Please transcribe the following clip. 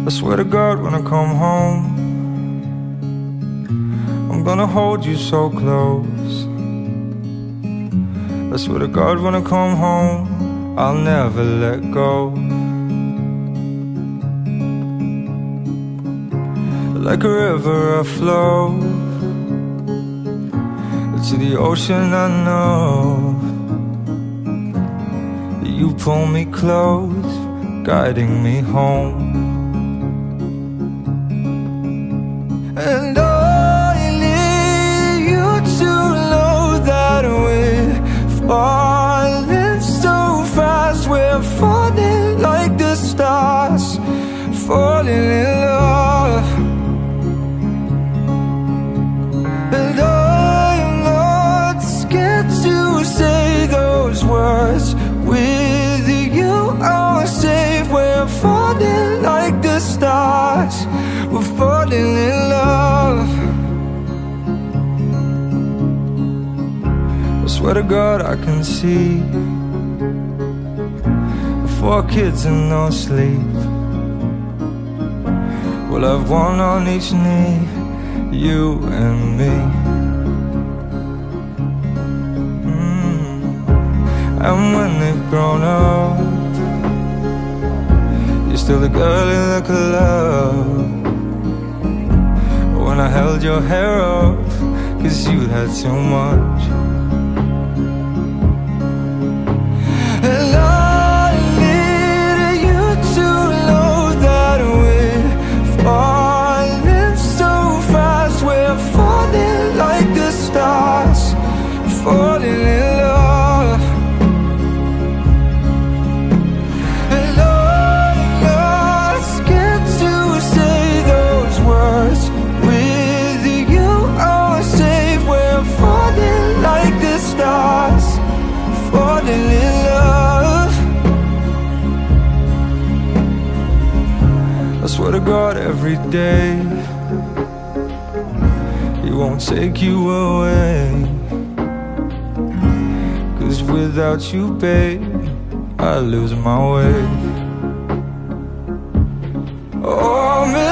I swear to God, when I come home, I'm gonna hold you so close. I swear to God, when I come home, I'll never let go. Like a river I flow to the ocean. I know you pull me close, guiding me home. And I need you to know that we're falling so fast. We're falling like the stars, falling in love. And I'm not scared to say those words. With you I'm safe. We're falling like the stars, we're falling in love. I swear to God, I can see 4 kids and no sleep. We'll have one on each knee, you and me. And when they've grown up, you're still the girl in the club. When I held your hair up, 'cause you had too much. And I need you to know that we're falling so fast. We're falling like the stars, falling in love. And I'm not scared to say those words. With you I'm safe. We're falling like the stars, falling in love. I swear to God, every day He won't take you away. 'Cause without you, babe, I lose my way. Oh,